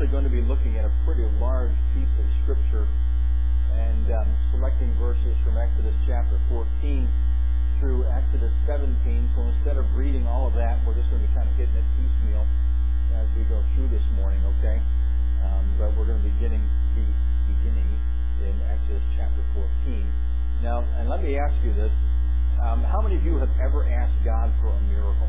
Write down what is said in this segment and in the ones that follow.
actually going to be looking at a pretty large piece of Scripture and selecting verses from Exodus chapter 14 through Exodus 17. So instead of reading all of that, we're just going to be kind of hitting it piecemeal as we go through this morning, okay? But we're going to be beginning in Exodus chapter 14. Now, and let me ask you this. How many of you have ever asked God for a miracle?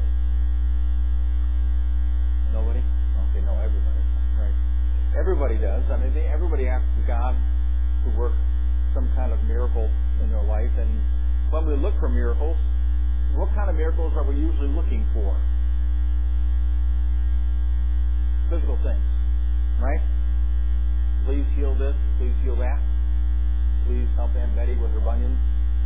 Nobody? Okay, no, everybody. Right. Everybody does. I mean, everybody asks God to work some kind of miracle in their life. And when we look for miracles, what kind of miracles are we usually looking for? Physical things, right? Please heal this. Please heal that. Please help Aunt Betty with her bunions.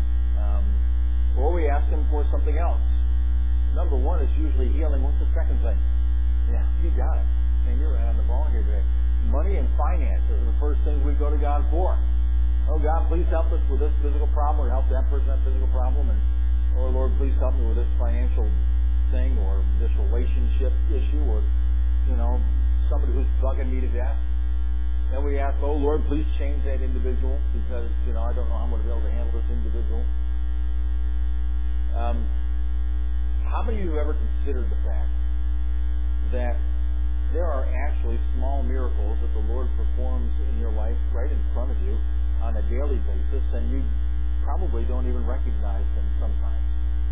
Or we ask Him for something else. Number one is usually healing. What's the second thing? Yeah, you got it. Man, you're right on the ball here today. Money and finances are the first things we go to God for. Oh, God, please help us with this physical problem, or help that person with that physical problem. And, or, Lord, please help me with this financial thing, or this relationship issue, or, somebody who's bugging me to death. Then we ask, oh, Lord, please change that individual, because, I don't know how I'm going to be able to handle this individual. How many of you have ever considered the fact that there are actually small miracles that the Lord performs in your life right in front of you on a daily basis, and you probably don't even recognize them sometimes?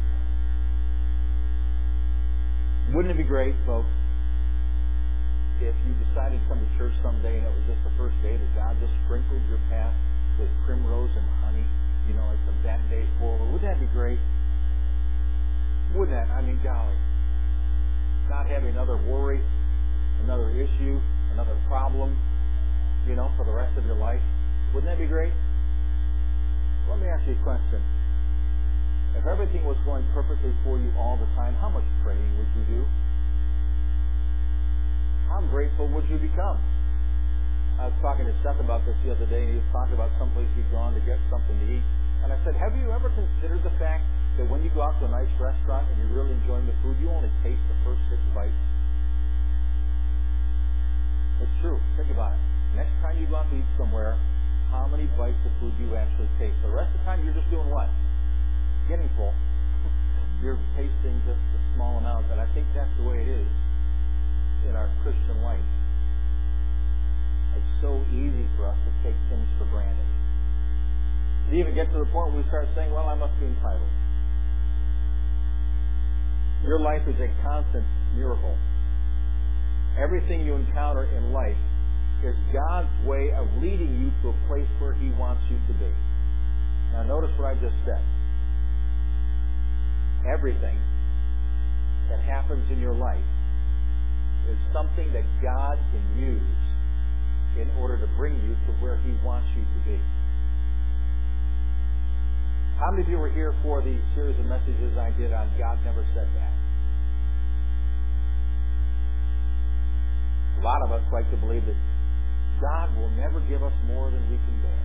Wouldn't it be great, folks, if you decided to come to church someday and it was just the first day that God just sprinkled your path with primrose and honey, like from that day forward? Wouldn't that be great? Wouldn't that? I mean, golly. Not having another worry, another issue, another problem, for the rest of your life. Wouldn't that be great? Let me ask you a question. If everything was going perfectly for you all the time, how much praying would you do? How grateful would you become? I was talking to Seth about this the other day, and he was talking about someplace he'd gone to get something to eat. And I said, have you ever considered the fact that when you go out to a nice restaurant and you're really enjoying the food, you only taste the first 6 bites? It's true. Think about it. Next time you go out to eat somewhere, how many bites of food do you actually taste? The rest of the time, you're just doing what? Getting full. You're tasting just a small amount. And I think that's the way it is in our Christian life. It's so easy for us to take things for granted. To even get to the point where we start saying, well, I must be entitled. Your life is a constant miracle. Everything you encounter in life is God's way of leading you to a place where He wants you to be. Now notice what I just said. Everything that happens in your life is something that God can use in order to bring you to where He wants you to be. How many of you were here for the series of messages I did on God Never Said That? A lot of us like to believe that God will never give us more than we can bear.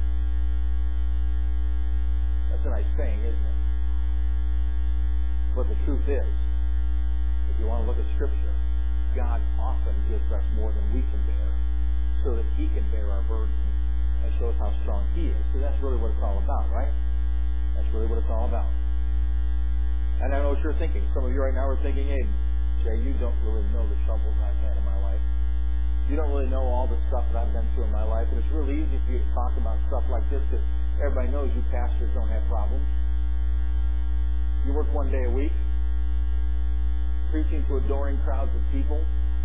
That's a nice saying, isn't it? But the truth is, if you want to look at Scripture, God often gives us more than we can bear so that He can bear our burden and show us how strong He is. So that's really what it's all about, right? That's really what it's all about. And I know what you're thinking. Some of you right now are thinking, hey, Jay, you don't really know the troubles I've had in my life. You don't really know all the stuff that I've been through in my life. And it's really easy for you to talk about stuff like this because everybody knows you pastors don't have problems. You work one day a week, preaching to adoring crowds of people.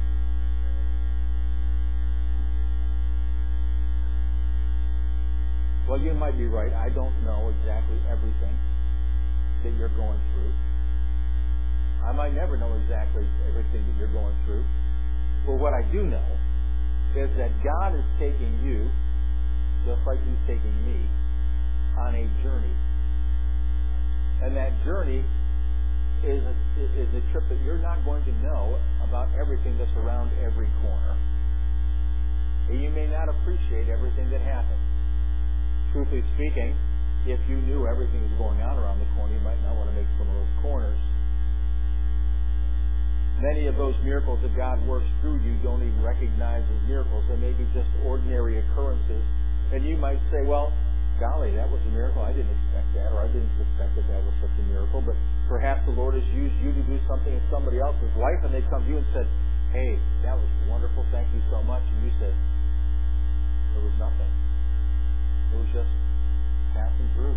Well, you might be right. I don't know exactly everything that you're going through. I might never know exactly everything that you're going through. But what I do know is that God is taking you, just like He's taking me, on a journey. And that journey is a trip that you're not going to know about everything that's around every corner. And you may not appreciate everything that happens. Truthfully speaking, if you knew everything that's going on around the corner, you might not want to make some of those corners. Many of those miracles that God works through you don't even recognize as miracles. They may be just ordinary occurrences. And you might say, well, golly, that was a miracle. I didn't expect that, or I didn't suspect that that was such a miracle. But perhaps the Lord has used you to do something in somebody else's life, and they come to you and said, hey, that was wonderful. Thank you so much. And you said, there was nothing. It was just passing through.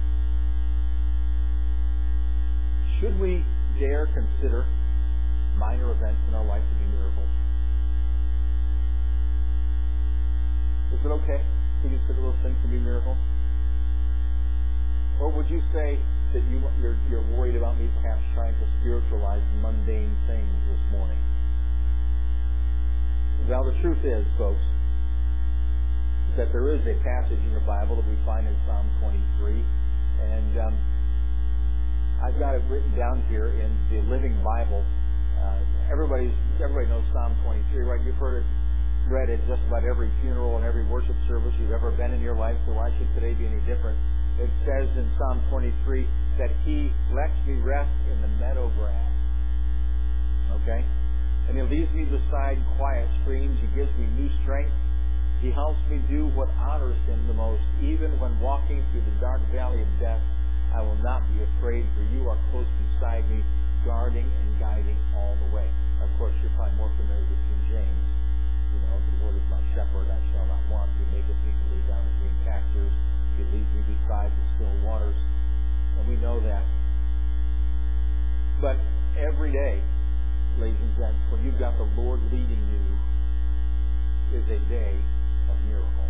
Should we dare consider minor events in our life to be miracles? Is it okay to consider those things to be miracles? Or would you say that you're worried about me perhaps trying to spiritualize mundane things this morning? Well, the truth is, folks, that there is a passage in the Bible that we find in Psalm 23, and I've got it written down here in the Living Bible. Everybody knows Psalm 23, right? You've read it just about every funeral and every worship service you've ever been in your life, so why should today be any different? It says in Psalm 23 that He lets me rest in the meadow grass. Okay? And He leads me beside quiet streams. He gives me new strength. He helps me do what honors Him the most. Even when walking through the dark valley of death, I will not be afraid, for You are close beside me, guarding and guiding all the way. Of course, you're probably more familiar with King James. You know, the Lord is my shepherd, I shall not want. He maketh me to lay down in green pastures. He leads me beside the still waters. And we know that. But every day, ladies and gents, when you've got the Lord leading you, is a day of miracle.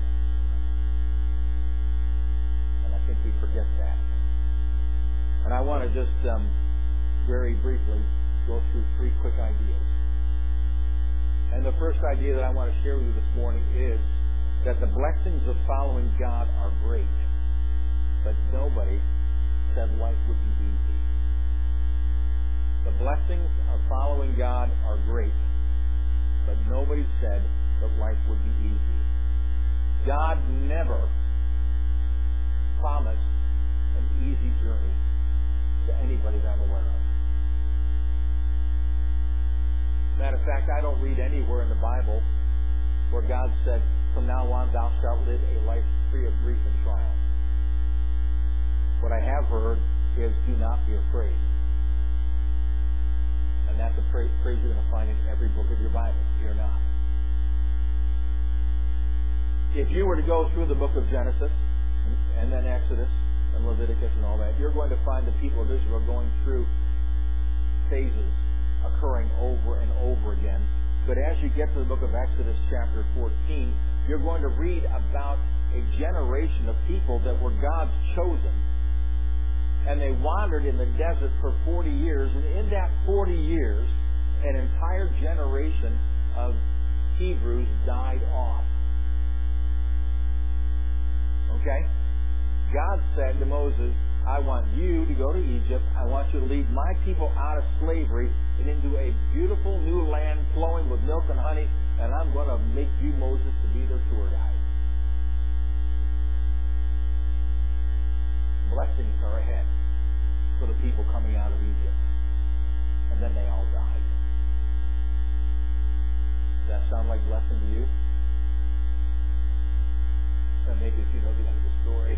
And I think we forget that. And I want to just very briefly go through three quick ideas. And the first idea that I want to share with you this morning is that the blessings of following God are great, but nobody said life would be easy. The blessings of following God are great, but nobody said that life would be easy. God never promised an easy journey to anybody that I'm aware of. Matter of fact, I don't read anywhere in the Bible where God said, from now on thou shalt live a life free of grief and trial. What I have heard is, do not be afraid. And that's a phrase you're going to find in every book of your Bible. Fear not. If you were to go through the book of Genesis, and then Exodus, and Leviticus and all that, you're going to find the people of Israel going through phases occurring over and over again. But as you get to the book of Exodus chapter 14, you're going to read about a generation of people that were God's chosen. And they wandered in the desert for 40 years. And in that 40 years, an entire generation of Hebrews died off. Okay? God said to Moses, I want you to go to Egypt. I want you to lead my people out of slavery and into a beautiful new land flowing with milk and honey, and I'm going to make you, Moses, to be their tour guide. Blessings are ahead for the people coming out of Egypt. And then they all died. Does that sound like blessing to you? And maybe if you know the end of the story.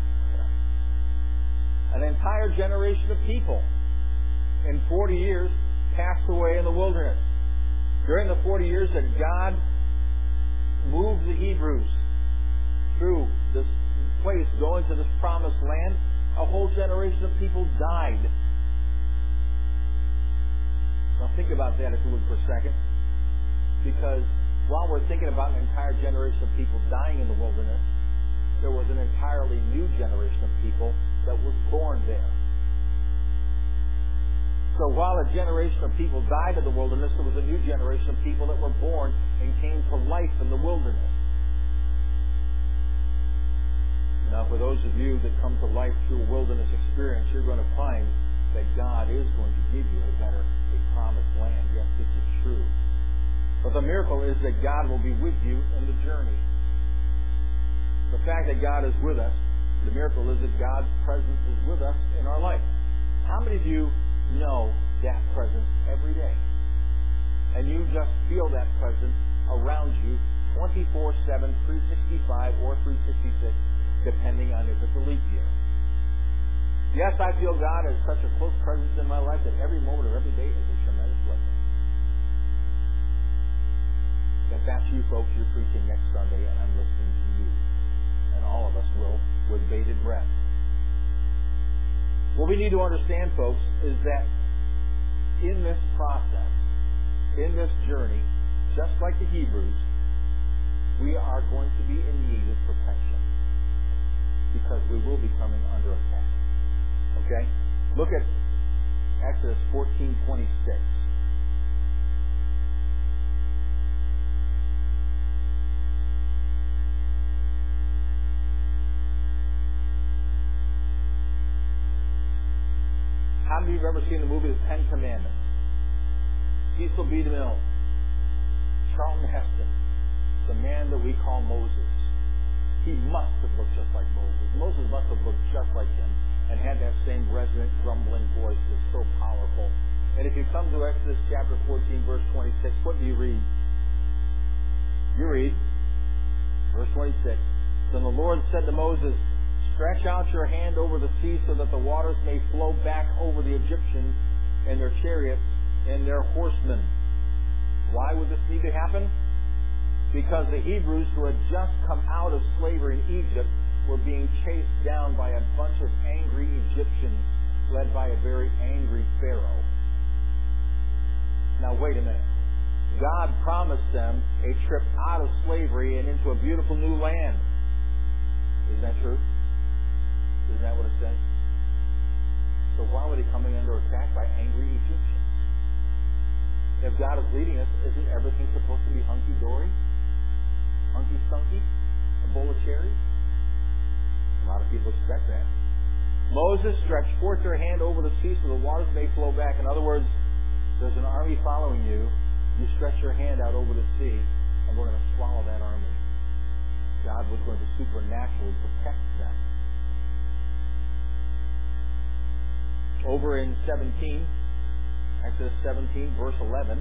An entire generation of people in 40 years passed away in the wilderness. During the 40 years that God moved the Hebrews through this place, going to this promised land, a whole generation of people died. Now think about that if you would for a second. Because while we're thinking about an entire generation of people dying in the wilderness, there was an entirely new generation of people that was born there. So while a generation of people died in the wilderness, there was a new generation of people that were born and came to life in the wilderness. Now, for those of you that come to life through a wilderness experience, you're going to find that God is going to give you a promised land. Yes, this is true. But the miracle is that God will be with you in the journey. The fact that God is with us, the miracle is that God's presence is with us in our life. How many of you know that presence every day? And you just feel that presence around you 24/7, 365, or 366, depending on if it's a leap year. Yes, I feel God as such a close presence in my life that every moment of every day is a tremendous blessing. If that's you folks, you're preaching next Sunday, and I'm listening to you. And all of us will, with bated breath. What we need to understand, folks, is that in this process, in this journey, just like the Hebrews, we are going to be in need of protection because we will be coming under attack. Okay? Look at Exodus 14:26. How many of you have ever seen the movie The Ten Commandments? Cecil B. DeMille, Charlton Heston, the man that we call Moses. He must have looked just like Moses. Moses must have looked just like him and had that same resonant, grumbling voice that's so powerful. And if you come to Exodus chapter 14, verse 26, what do you read? You read, verse 26, Then the Lord said to Moses, Stretch out your hand over the sea so that the waters may flow back over the Egyptians and their chariots and their horsemen. Why would this need to happen? Because the Hebrews who had just come out of slavery in Egypt were being chased down by a bunch of angry Egyptians led by a very angry Pharaoh. Now wait a minute. God promised them a trip out of slavery and into a beautiful new land. Isn't that true? Isn't that what it says? So why were they coming under attack by angry Egyptians? If God is leading us, isn't everything supposed to be hunky-dory? Hunky-stunky? A bowl of cherries? A lot of people expect that. Moses stretched forth their hand over the sea so the waters may flow back. In other words, there's an army following you. You stretch your hand out over the sea, and we're going to swallow that army. God was going to supernaturally protect them. Over in Exodus 17, verse 11,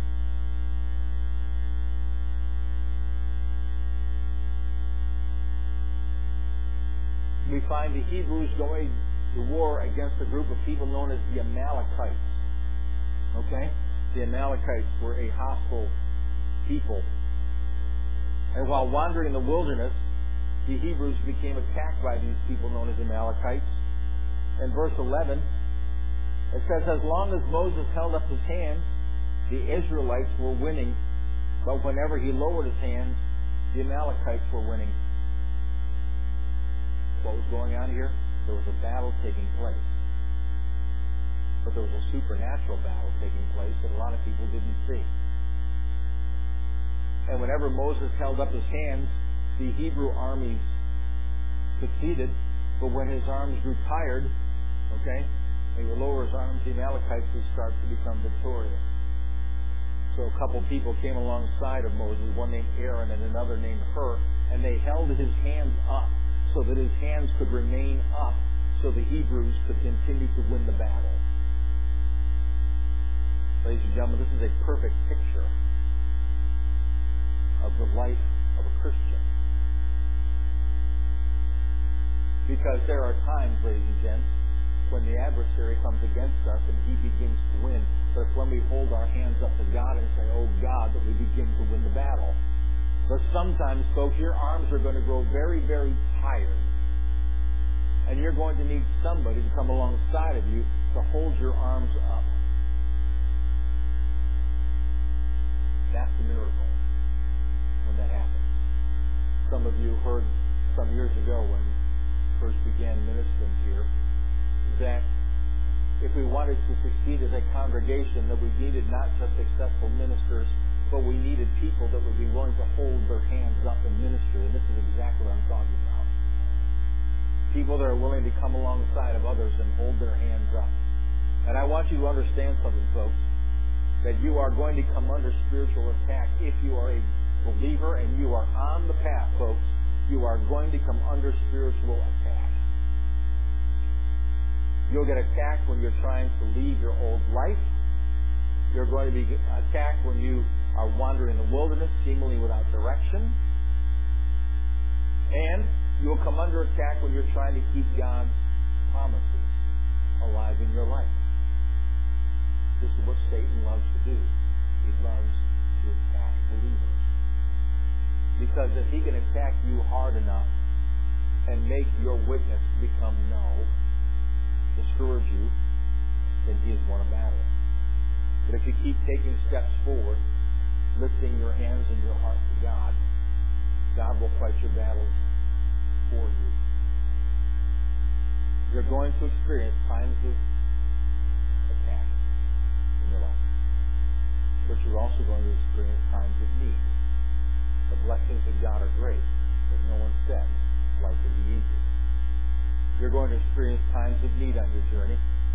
we find the Hebrews going to war against a group of people known as the Amalekites. Okay? The Amalekites were a hostile people. And while wandering in the wilderness, the Hebrews became attacked by these people known as Amalekites. In verse 11, it says, As long as Moses held up his hands, the Israelites were winning. But whenever he lowered his hands, the Amalekites were winning. What was going on here? There was a battle taking place. But there was a supernatural battle taking place that a lot of people didn't see. And whenever Moses held up his hands, the Hebrew armies succeeded. But when his arms grew tired, he would lower his arms, the Amalekites would start to become victorious. So a couple people came alongside of Moses, one named Aaron and another named Hur, and they held his hands up so that his hands could remain up so the Hebrews could continue to win the battle. Ladies and gentlemen, this is a perfect picture of the life of a Christian. Because there are times, ladies and gents, when the adversary comes against us and he begins to win, but it's when we hold our hands up to God and say, Oh God, that we begin to win the battle. But sometimes, folks, your arms are going to grow very, very tired. And you're going to need somebody to come alongside of you to hold your arms up. That's the miracle when that happens. Some of you heard some years ago when I first began ministering here that if we wanted to succeed as a congregation, that we needed not just successful ministers, but we needed people that would be willing to hold their hands up in ministry. And this is exactly what I'm talking about. People that are willing to come alongside of others and hold their hands up. And I want you to understand something, folks, that you are going to come under spiritual attack. If you are a believer and you are on the path, folks, you are going to come under spiritual attack. You'll get attacked when you're trying to leave your old life. You're going to be attacked when you are wandering in the wilderness, seemingly without direction. And you will come under attack when you're trying to keep God's promises alive in your life. This is what Satan loves to do. He loves to attack believers. Because if he can attack you hard enough and make your witness become null, discourage you, then he has won a battle. But if you keep taking steps forward, lifting your hands and your heart to God, God will fight your battles for you. You're going to experience times of attack in your life. But you're also going to experience times of need. The blessings of God are great, but no one said life would be easy. You're going to experience times of need on your journey.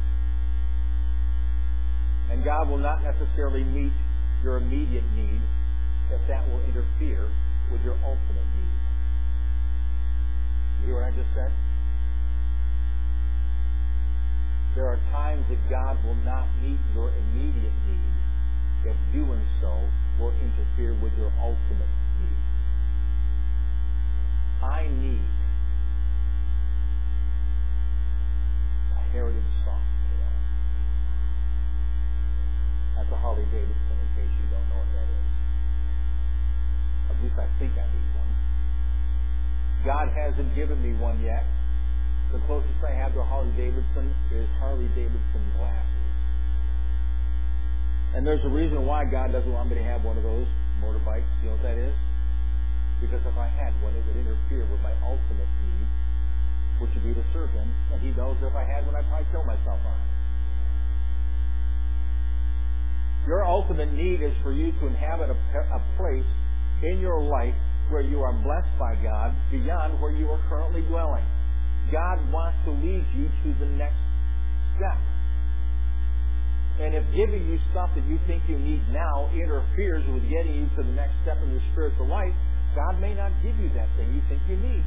And God will not necessarily meet your immediate need if that will interfere with your ultimate need. You hear what I just said? There are times that God will not meet your immediate need if doing so will interfere with your ultimate need. I need a Heritage Softail. That's a Harley Davidson, in case you don't know what that is. At least I think I need one. God hasn't given me one yet. The closest I have to a Harley Davidson is Harley Davidson glasses. And there's a reason why God doesn't want me to have one of those motorbikes. You know what that is? Because if I had one, it would interfere with my ultimate need, which would be to serve Him. And He knows if I had one, I'd probably kill myself on it. Your ultimate need is for you to inhabit a place in your life where you are blessed by God beyond where you are currently dwelling. God wants to lead you to the next step. And if giving you stuff that you think you need now interferes with getting you to the next step in your spiritual life, God may not give you that thing you think you need.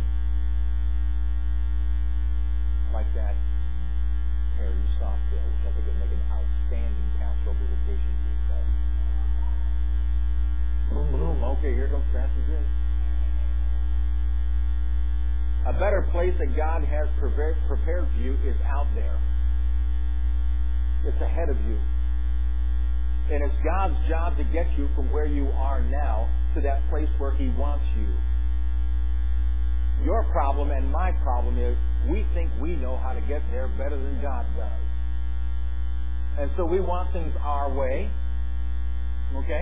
Like that Heritage Softail, which I think would make an outstanding pastoral visitation vehicle. Boom, boom. Okay, here comes Pastor Jim. A better place that God has prepared for you is out there. It's ahead of you. And it's God's job to get you from where you are now to that place where He wants you. Your problem and my problem is we think we know how to get there better than God does. And so we want things our way. Okay?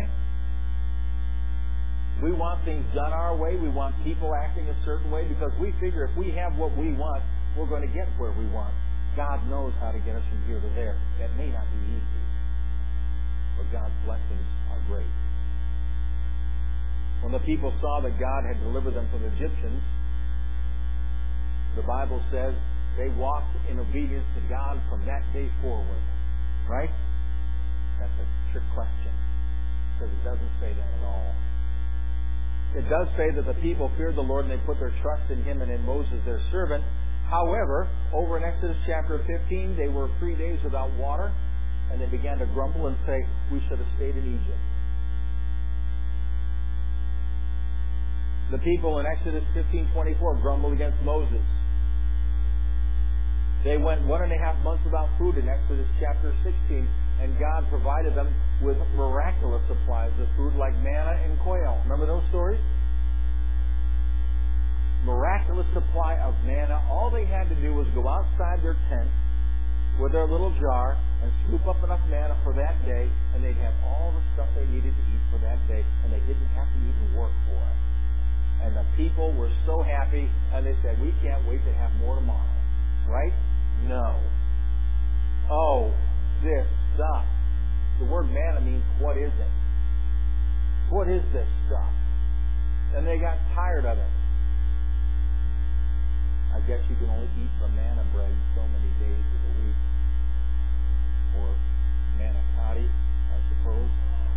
We want things done our way. We want people acting a certain way because we figure if we have what we want, we're going to get where we want. God knows how to get us from here to there. That may not be easy, but God's blessings are great. When the people saw that God had delivered them from the Egyptians, the Bible says they walked in obedience to God from that day forward. Right? That's a trick question because it doesn't say that at all. It does say that the people feared the Lord and they put their trust in Him and in Moses, their servant. However, over in Exodus chapter 15, they were 3 days without water, and they began to grumble and say, we should have stayed in Egypt. The people in Exodus 15:24 grumbled against Moses. They went 1.5 months without food in Exodus chapter 16, and God provided them with miraculous supplies of food like manna and quail. Remember those stories? Miraculous supply of manna. All they had to do was go outside their tent with their little jar and scoop up enough manna for that day, and they'd have all the stuff they needed to eat for that day, and they didn't have to even work for it. And the people were so happy, and they said, we can't wait to have more tomorrow. Right? No. Oh, this stuff. The word manna means what is it? What is this stuff? And they got tired of it. I guess you can only eat the manna bread so many days of the week. Or manicotti, I suppose.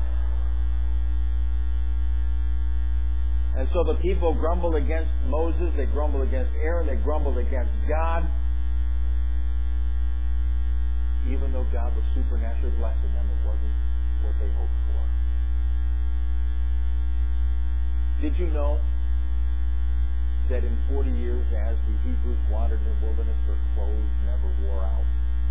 And so the people grumbled against Moses, they grumbled against Aaron, they grumbled against God. Even though God was supernaturally blessing them, it wasn't what they hoped for. Did you know that in 40 years, as the Hebrews wandered in the wilderness, their clothes never wore out?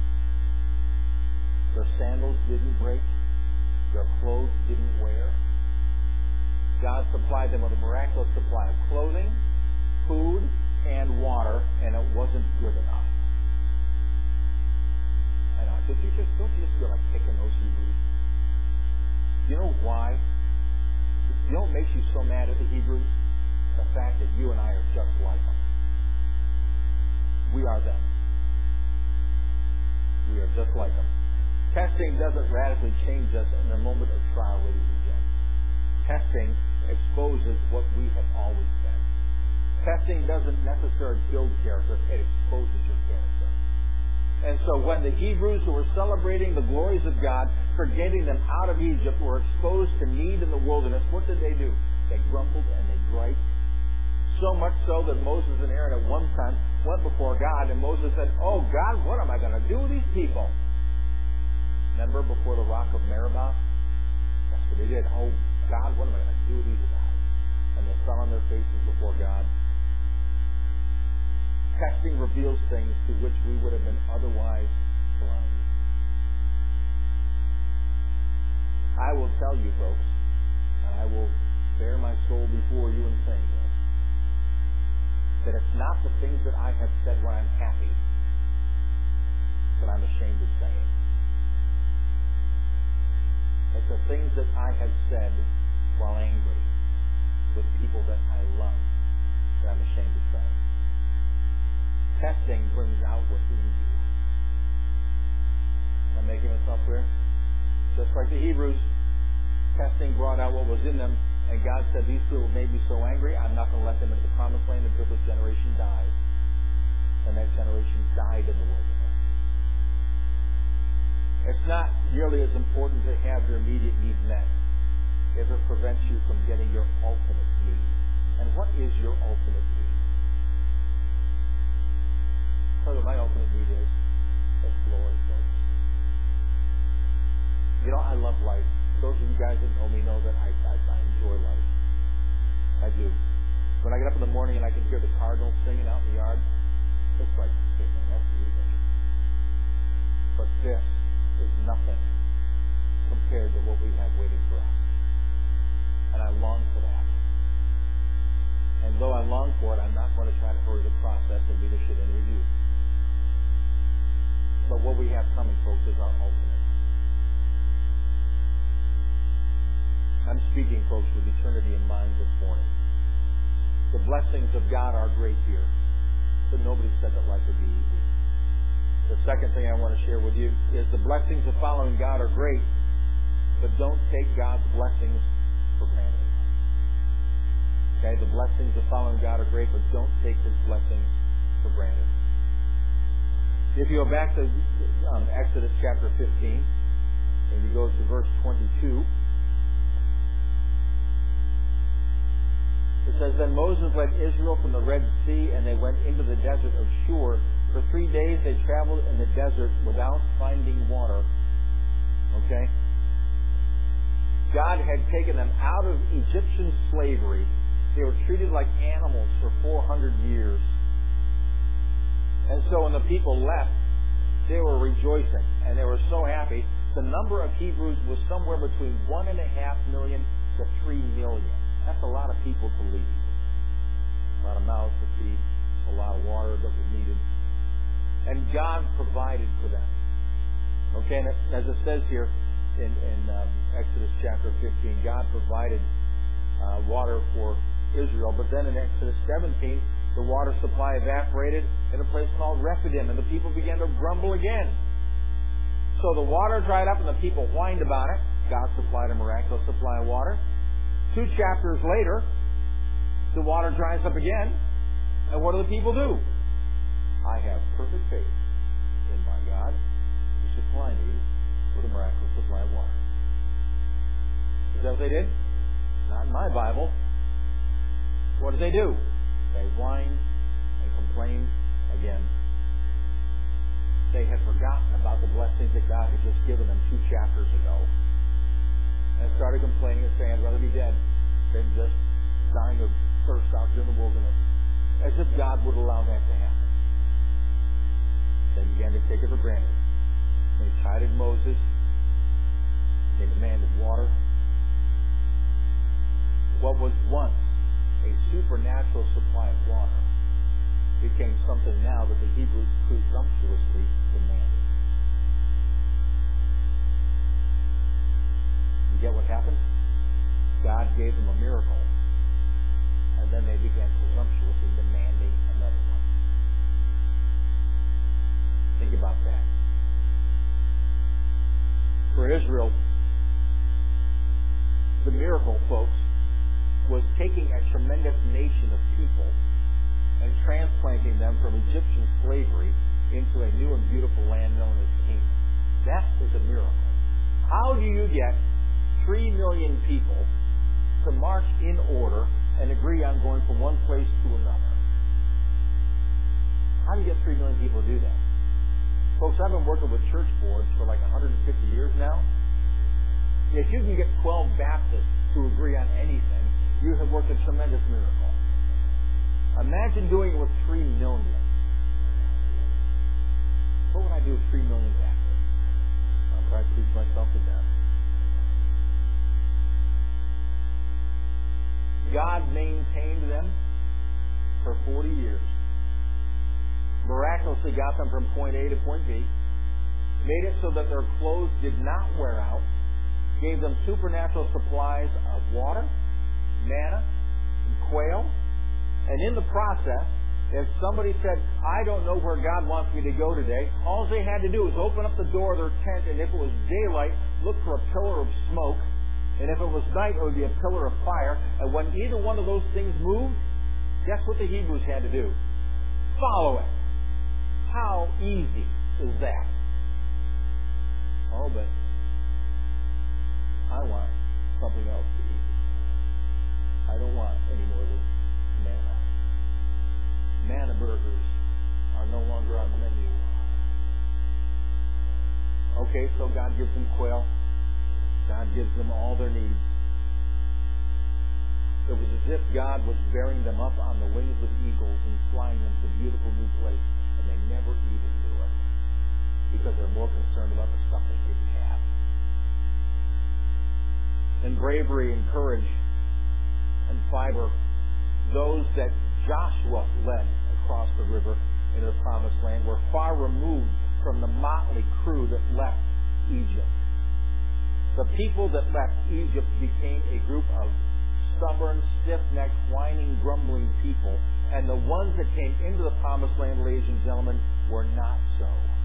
Their sandals didn't break. Their clothes didn't wear. God supplied them with a miraculous supply of clothing, food, and water, and it wasn't good enough. I know. Don't you just feel like picking those Hebrews? You know why? You know what makes you so mad at the Hebrews? The fact that you and I are just like them. We are them. We are just like them. Testing doesn't radically change us in a moment of trial, ladies and gents. Testing exposes what we have always been. Testing doesn't necessarily build character, it exposes your character. And so when the Hebrews who were celebrating the glories of God for getting them out of Egypt were exposed to need in the wilderness, what did they do? They grumbled and they griped. So much so that Moses and Aaron at one time went before God, and Moses said, "Oh God, what am I going to do with these people?" Remember before the rock of Meribah? That's what they did. "Oh God, what am I going to do with these guys?" And they fell on their faces before God. Testing reveals things to which we would have been otherwise blind. I will tell you, folks, and I will bare my soul before you in saying this, that it's not the things that I have said when I'm happy that I'm ashamed of saying. It's the things that I have said while angry with people that I love that I'm ashamed of saying. Testing brings out what's in you. Am I making myself clear? Just like the Hebrews, testing brought out what was in them, and God said, "These people made me so angry, I'm not going to let them into the promised land until this generation dies." And that generation died in the wilderness. It's not nearly as important to have your immediate need met if it prevents you from getting your ultimate need. And what is your ultimate need? Tell you what my ultimate need is. It's glory, folks. You know, I love life. Those of you guys that know me know that I enjoy life. I do. When I get up in the morning and I can hear the cardinals singing out in the yard, it's like, hey man, that's music. But this is nothing compared to what we have waiting for us. And I long for that. And though I long for it, I'm not going to try to hurry the process, and neither should any of you. But what we have coming, folks, is our ultimate. I'm speaking, folks, with eternity in mind this morning. The blessings of God are great here, but nobody said that life would be easy. The second thing I want to share with you is the blessings of following God are great, but don't take God's blessings for granted. Okay, the blessings of following God are great, but don't take His blessings for granted. If you go back to Exodus chapter 15, and you go to verse 22, it says, "Then Moses led Israel from the Red Sea, and they went into the desert of Shur. For 3 days they traveled in the desert without finding water." Okay? God had taken them out of Egyptian slavery. They were treated like animals for 400 years. And so when the people left, they were rejoicing, and they were so happy. The number of Hebrews was somewhere between 1.5 million to 3 million. That's a lot of people to lead. A lot of mouths to feed, a lot of water that was needed. And God provided for them. Okay, and as it says here in Exodus chapter 15, God provided water for Israel. But then in Exodus 17, the water supply evaporated in a place called Rephidim, and the people began to grumble again. So the water dried up, and the people whined about it. God supplied a miraculous supply of water. 2 chapters later, the water dries up again, and what do the people do? "I have perfect faith in my God to supply me with a miraculous supply of water." Is that what they did? Not in my Bible. What did they do? They whined and complained again. They had forgotten about the blessings that God had just given them 2 chapters ago. started complaining and saying, I'd rather be dead than just dying of thirst out here in the wilderness. As if God would allow that to happen. They began to take it for granted. They chided Moses. They demanded water. What was once a supernatural supply of water became something now that the Hebrews presumptuously demanded. You get what happened? God gave them a miracle, and then they began presumptuously demanding another one. Think about that. For Israel, the miracle, folks, was taking a tremendous nation of people and transplanting them from Egyptian slavery into a new and beautiful land known as Canaan. That is a miracle. How do you get 3 million people to march in order and agree on going from one place to another? How do you get 3 million people to do that? Folks, I've been working with church boards for like 150 years now. If you can get 12 Baptists to agree on anything, you have worked a tremendous miracle. Imagine doing it with 3 million. What would I do with 3 million Baptists? I'll probably preach myself to death. God maintained them for 40 years. Miraculously got them from point A to point B. Made it so that their clothes did not wear out. Gave them supernatural supplies of water, manna, and quail. And in the process, if somebody said, I don't know where God wants me to go today, all they had to do was open up the door of their tent, and if it was daylight, look for a pillar of smoke. And if it was night, it would be a pillar of fire. And when either one of those things moved, guess what the Hebrews had to do? Follow it. How easy is that? Oh, but I want something else to eat. I don't want any more than manna. Manna burgers are no longer on the menu. Okay, so God gives them quail. God gives them all their needs. It was as if God was bearing them up on the wings of eagles and flying them to a beautiful new place, and they never even knew it because they're more concerned about the stuff they didn't have. And bravery and courage and fiber, those that Joshua led across the river into the promised land were far removed from the motley crew that left Egypt. The people that left Egypt became a group of stubborn, stiff-necked, whining, grumbling people. And the ones that came into the promised land, ladies and gentlemen, were not so.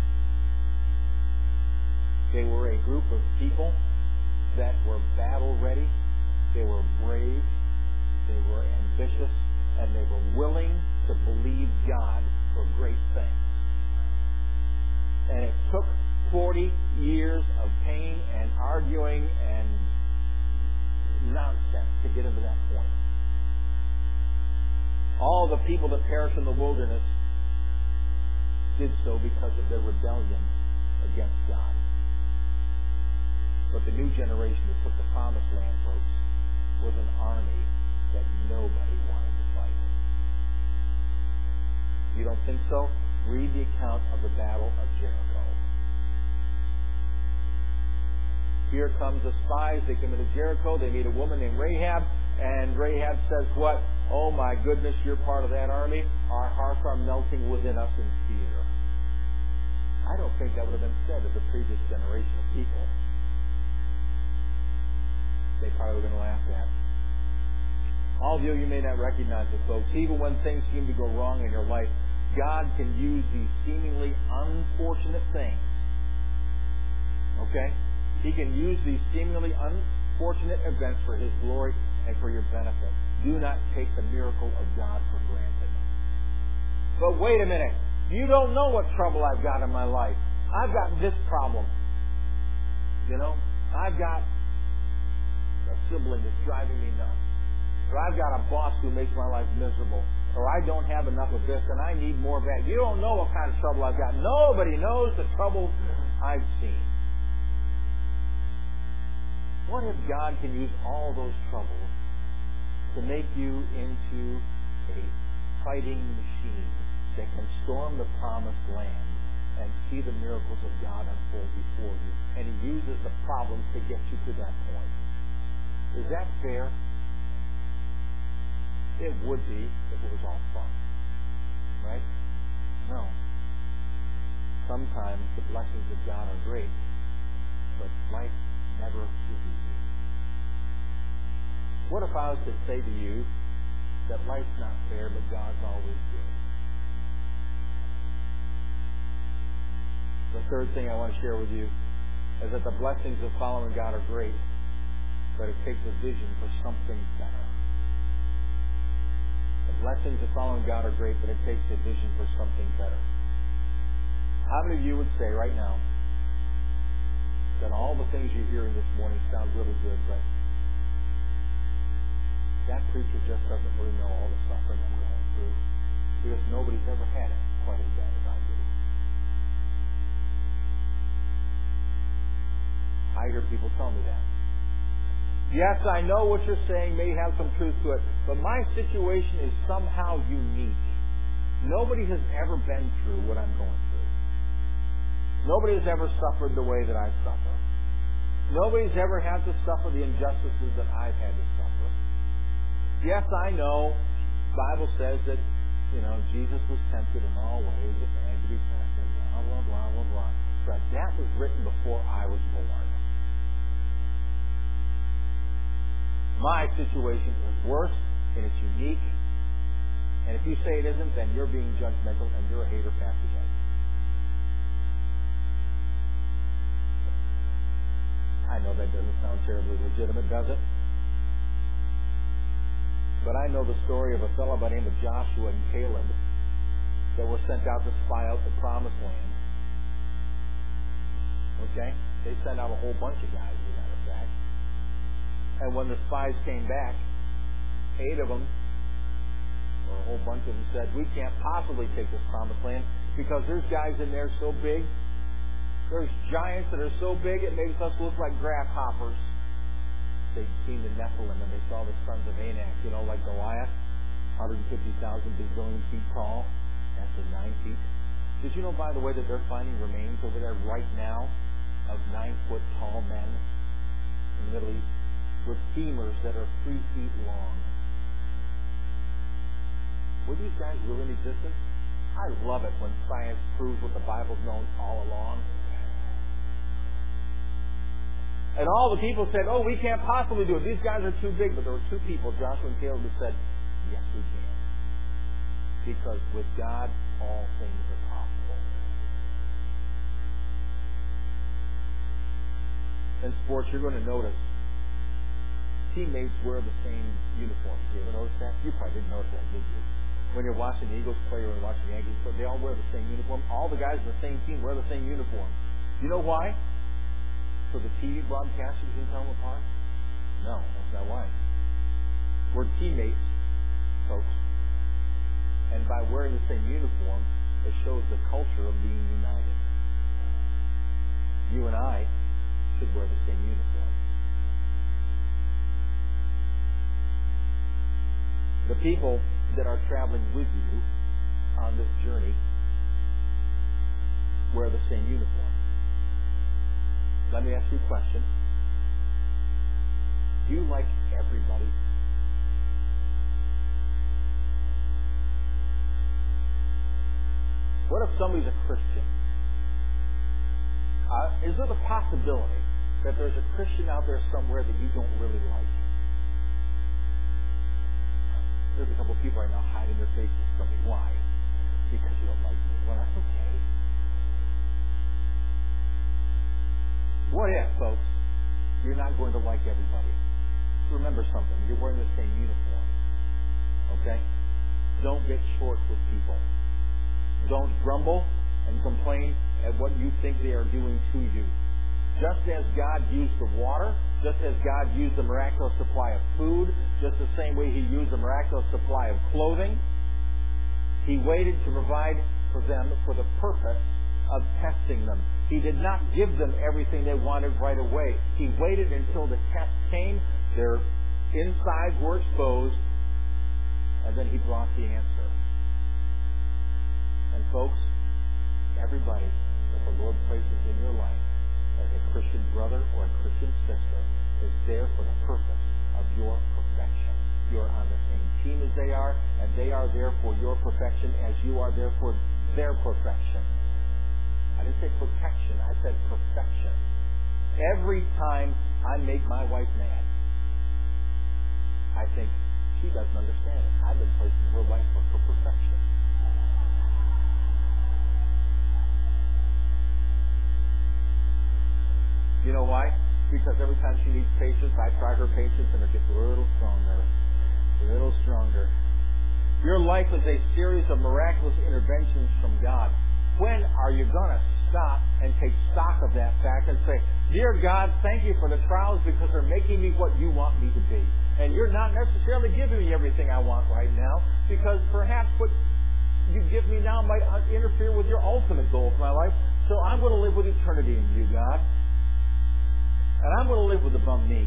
They were a group of people that were battle-ready. They were brave. They were ambitious. And they were willing to believe God for great things. And it took 40 years of pain and arguing and nonsense to get into that point. All the people that perished in the wilderness did so because of their rebellion against God. But the new generation that took the promised land, folks, was an army that nobody wanted to fight. You don't think so? Read the account of the Battle of Jericho. Here comes the spies. They come into Jericho. They meet a woman named Rahab. And Rahab says what? Oh my goodness, you're part of that army. Our hearts are melting within us in fear. I don't think that would have been said of the previous generation of people. They probably would have been laughed at. All of you may not recognize it, folks. Even when things seem to go wrong in your life, God can use these seemingly unfortunate things. Okay? He can use these seemingly unfortunate events for His glory and for your benefit. Do not take the miracle of God for granted. But wait a minute. You don't know what trouble I've got in my life. I've got this problem. You know? I've got a sibling that's driving me nuts. Or I've got a boss who makes my life miserable. Or I don't have enough of this and I need more of that. You don't know what kind of trouble I've got. Nobody knows the trouble I've seen. What if God can use all those troubles to make you into a fighting machine that can storm the promised land and see the miracles of God unfold before you? And He uses the problems to get you to that point. Is that fair? It would be if it was all fun. Right? No. Sometimes the blessings of God are great, but life never is easy. What if I was to say to you that life's not fair, but God's always good? The third thing I want to share with you is that the blessings of following God are great, but it takes a vision for something better. The blessings of following God are great, but it takes a vision for something better. How many of you would say right now that all the things you're hearing this morning sound really good, but that preacher just doesn't really know all the suffering I'm going through, because nobody's ever had it quite as bad as I do? I hear people tell me that. Yes, I know what you're saying may have some truth to it, but my situation is somehow unique. Nobody has ever been through what I'm going through. Nobody has ever suffered the way that I suffer. Nobody's ever had to suffer the injustices that I've had to suffer. Yes, I know the Bible says that, Jesus was tempted in all ways that man could be tempted, blah, blah, blah, blah, blah. But that was written before I was born. My situation is worse, and it's unique. And if you say it isn't, then you're being judgmental, and you're a hater past the head. I know that doesn't sound terribly legitimate, does it? But I know the story of a fellow by the name of Joshua and Caleb that were sent out to spy out the promised land. Okay? They sent out a whole bunch of guys, as a matter of fact. And when the spies came back, 8 of them, or a whole bunch of them, said, we can't possibly take this promised land because there's guys in there so big. There's giants that are so big it makes us look like grasshoppers. They'd seen the Nephilim and they saw the sons of Anak, like Goliath, 150,000 bazillion feet tall. That's 9 feet. Did you know, by the way, that they're finding remains over there right now of 9-foot tall men in the Middle East with femurs that are 3 feet long? Were these guys really in existence? I love it when science proves what the Bible's known all along. And all the people said, oh, we can't possibly do it. These guys are too big. But there were 2 people, Joshua and Caleb, who said, yes, we can. Because with God, all things are possible. In sports, you're going to notice teammates wear the same uniforms. You ever notice that? You probably didn't notice that, did you? When you're watching the Eagles play or when you're watching the Yankees play, they all wear the same uniform. All the guys in the same team wear the same uniform. You know why? So the TV broadcasters can tell them apart? No, that's not why. We're teammates, folks. And by wearing the same uniform, it shows the culture of being united. You and I should wear the same uniform. The people that are traveling with you on this journey wear the same uniform. Let me ask you a question. Do you like everybody? What if somebody's a Christian? Is there the possibility that there's a Christian out there somewhere that you don't really like? There's a couple of people right now hiding their faces from me. Why? Because you don't like me. Well, that's okay. What if, folks, you're not going to like everybody? Remember something. You're wearing the same uniform. Okay? Don't get short with people. Don't grumble and complain at what you think they are doing to you. Just as God used the water, just as God used the miraculous supply of food, just the same way He used the miraculous supply of clothing, He waited to provide for them for the purpose of testing them. He did not give them everything they wanted right away. He waited until the test came, their insides were exposed, and then He brought the answer. And folks, everybody that the Lord places in your life as a Christian brother or a Christian sister is there for the purpose of your perfection. You're on the same team as they are, and they are there for your perfection as you are there for their perfection. I didn't say protection, I said perfection. Every time I make my wife mad, I think, she doesn't understand it. I've been placing her life for her perfection. You know why? Because every time she needs patience, I try her patience and it gets a little stronger. A little stronger. Your life is a series of miraculous interventions from God. When are you going to stop and take stock of that fact and say, Dear God, thank you for the trials because they're making me what you want me to be. And you're not necessarily giving me everything I want right now because perhaps what you give me now might interfere with your ultimate goal for my life. So I'm going to live with eternity in you, God. And I'm going to live with the bum knees.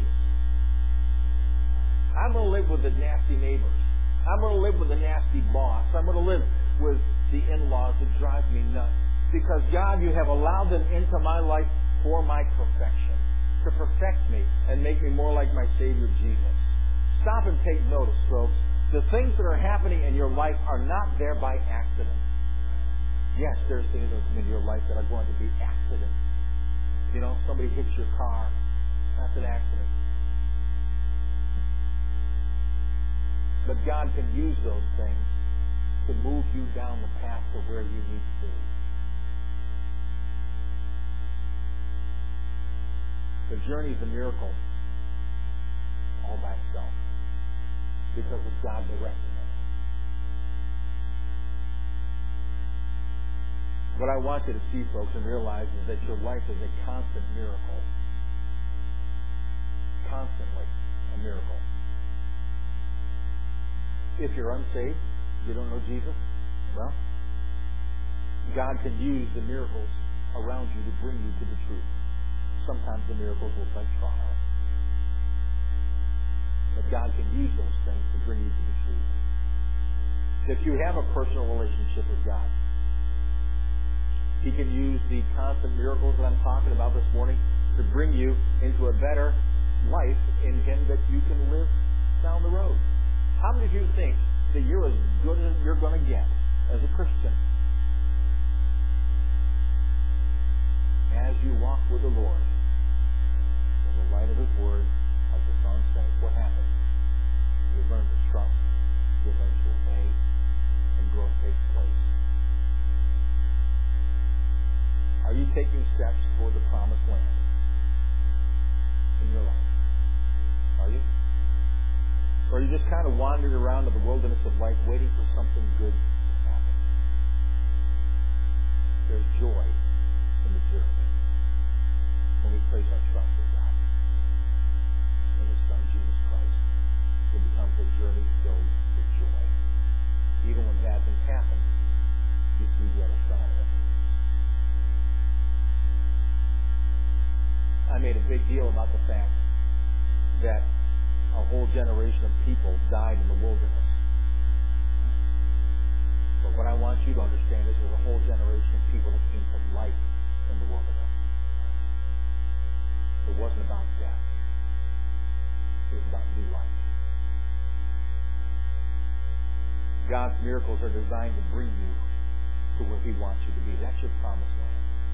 I'm going to live with the nasty neighbors. I'm going to live with the nasty boss. I'm going to live with the in-laws that drive me nuts. Because, God, you have allowed them into my life for my perfection. To perfect me and make me more like my Savior Jesus. Stop and take notice, folks. The things that are happening in your life are not there by accident. Yes, there's things that come into your life that are going to be accidents. You know, somebody hits your car. That's an accident. But God can use those things to move you down the path to where you need to be. The journey is a miracle all by itself because of God directing it. What I want you to see, folks, and realize is that your life is a constant miracle. Constantly a miracle. If you're unsaved, you don't know Jesus, well, God can use the miracles around you to bring you to the truth. Sometimes the miracles look like trials. But God can use those things to bring you to the truth. If you have a personal relationship with God, He can use the constant miracles that I'm talking about this morning to bring you into a better life in Him that you can live down the road. How many of you think that you're as good as you're going to get as a Christian? As you walk with the Lord in the light of His Word, like the song says, what happens? You learn to trust, you learn to obey, and growth takes place. Are you taking steps toward the promised land in your life? Are you? Or are you just kind of wandering around in the wilderness of life waiting for something good to happen? There's joy in the journey when we place our trust in God, in His Son, Jesus Christ. It becomes a journey filled with joy. Even when bad things happen, you see the other side of it. I made a big deal about the fact that a whole generation of people died in the wilderness. But what I want you to understand is there's a whole generation of people that came to life in the wilderness. It wasn't about death. It was about new life. God's miracles are designed to bring you to where He wants you to be. That's your promised land.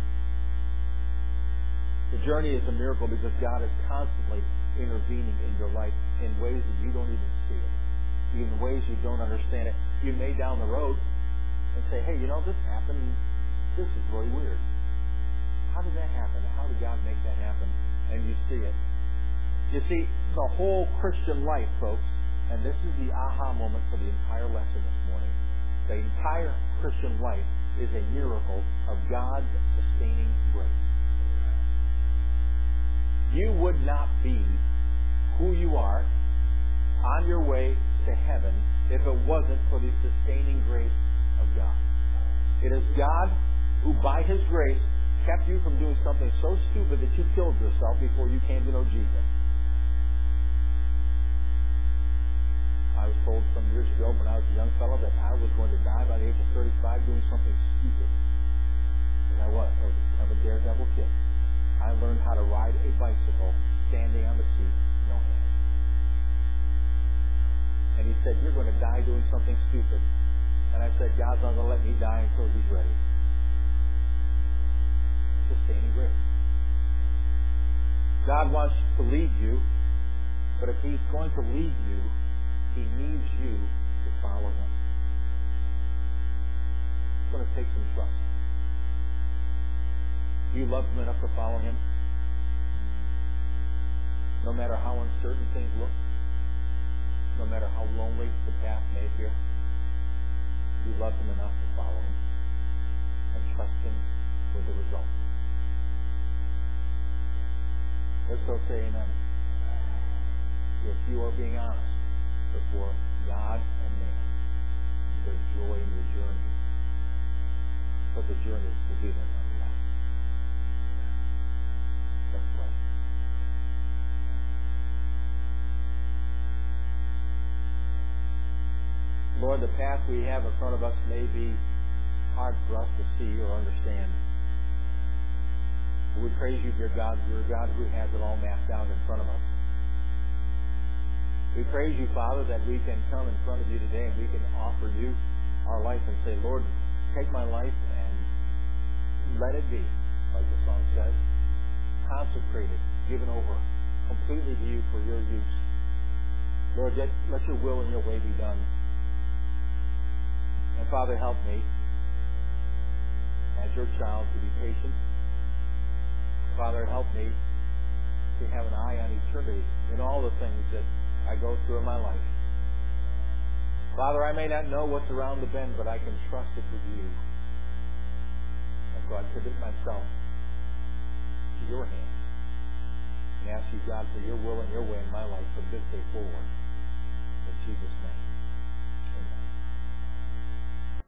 The journey is a miracle because God is constantly intervening in your life in ways that you don't even see it. Even ways you don't understand it. You may down the road and say, hey, you know, this happened. This is really weird. How did that happen? How did God make that happen? And you see it. You see, the whole Christian life, folks, and this is the aha moment for the entire lesson this morning. The entire Christian life is a miracle of God's sustaining grace. You would not be who you are on your way to heaven if it wasn't for the sustaining grace of God. It is God who by His grace kept you from doing something so stupid that you killed yourself before you came to know Jesus. I was told some years ago when I was a young fellow that I was going to die by the age of 35 doing something stupid. And I was. I was kind of a daredevil kid. I learned how to ride a bicycle standing on the seat, no hands. And he said, you're going to die doing something stupid. And I said, God's not going to let me die until He's ready. Sustaining grace. God wants to lead you, but if He's going to lead you, He needs you to follow Him. It's going to take some trust. Do you love Him enough to follow Him? No matter how uncertain things look, no matter how lonely the path may appear, do you love Him enough to follow Him and trust Him with the result? Let's all say amen. If you are being honest before God and man, there's joy in your journey. But the journey will be there nonetheless. Let's pray. Lord, the path we have in front of us may be hard for us to see or understand. We praise You, dear God. You're a God who has it all mapped out in front of us. We praise You, Father, that we can come in front of You today and we can offer You our life and say, Lord, take my life and let it be, like the song says, consecrated, given over completely to You for Your use. Lord, let Your will and Your way be done. And Father, help me, as Your child, to be patient. Father, help me to have an eye on eternity in all the things that I go through in my life. Father, I may not know what's around the bend, but I can trust it with You. And so I commit myself to Your hands and ask You, God, for Your will and Your way in my life from this